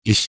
Ich,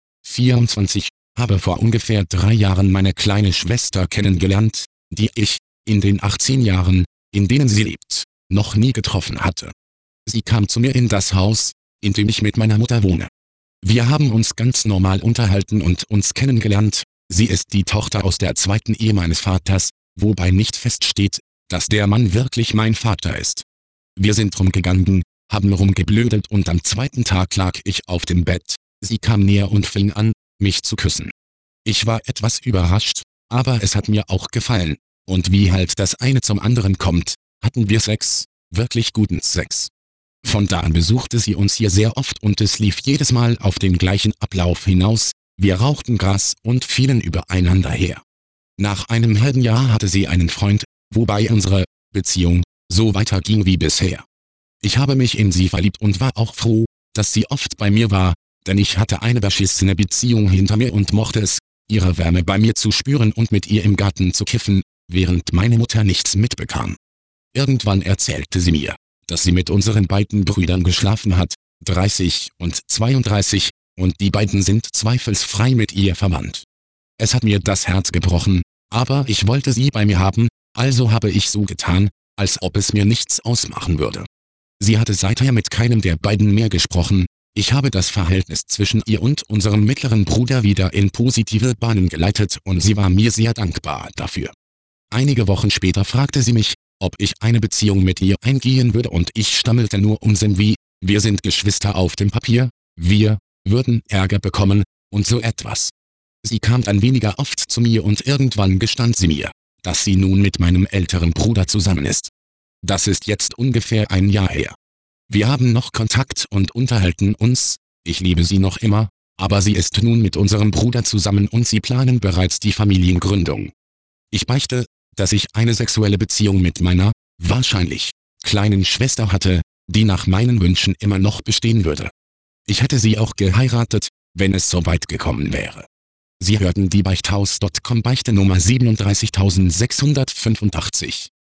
24, habe vor ungefähr 3 Jahren meine kleine Schwester kennengelernt, die ich, in den 18 Jahren, in denen sie lebt, noch nie getroffen hatte. Sie kam zu mir in das Haus, in dem ich mit meiner Mutter wohne. Wir haben uns ganz normal unterhalten und uns kennengelernt. Sie ist die Tochter aus der zweiten Ehe meines Vaters, wobei nicht feststeht, dass der Mann wirklich mein Vater ist. Wir sind rumgegangen, haben rumgeblödelt und am zweiten Tag lag ich auf dem Bett. Sie kam näher und fing an, mich zu küssen. Ich war etwas überrascht, aber es hat mir auch gefallen. Und wie halt das eine zum anderen kommt, hatten wir Sex, wirklich guten Sex. Von da an besuchte sie uns hier sehr oft und es lief jedes Mal auf den gleichen Ablauf hinaus. Wir rauchten Gras und fielen übereinander her. Nach einem halben Jahr hatte sie einen Freund, wobei unsere Beziehung so weiterging wie bisher. Ich habe mich in sie verliebt und war auch froh, dass sie oft bei mir war, denn ich hatte eine beschissene Beziehung hinter mir und mochte es, ihre Wärme bei mir zu spüren und mit ihr im Garten zu kiffen, während meine Mutter nichts mitbekam. Irgendwann erzählte sie mir, dass sie mit unseren beiden Brüdern geschlafen hat, 30 und 32, und die beiden sind zweifelsfrei mit ihr verwandt. Es hat mir das Herz gebrochen, aber ich wollte sie bei mir haben, also habe ich so getan, als ob es mir nichts ausmachen würde. Sie hatte seither mit keinem der beiden mehr gesprochen. Ich habe das Verhältnis zwischen ihr und unserem mittleren Bruder wieder in positive Bahnen geleitet und sie war mir sehr dankbar dafür. Einige Wochen später fragte sie mich, ob ich eine Beziehung mit ihr eingehen würde und ich stammelte nur Unsinn wie, wir sind Geschwister auf dem Papier, wir würden Ärger bekommen und so etwas. Sie kam dann weniger oft zu mir und irgendwann gestand sie mir, dass sie nun mit meinem älteren Bruder zusammen ist. Das ist jetzt ungefähr ein Jahr her. Wir haben noch Kontakt und unterhalten uns, ich liebe sie noch immer, aber sie ist nun mit unserem Bruder zusammen und sie planen bereits die Familiengründung. Ich beichte, dass ich eine sexuelle Beziehung mit meiner, wahrscheinlich, kleinen Schwester hatte, die nach meinen Wünschen immer noch bestehen würde. Ich hätte sie auch geheiratet, wenn es so weit gekommen wäre. Sie hörten die Beichthaus.com Beichte Nummer 37685.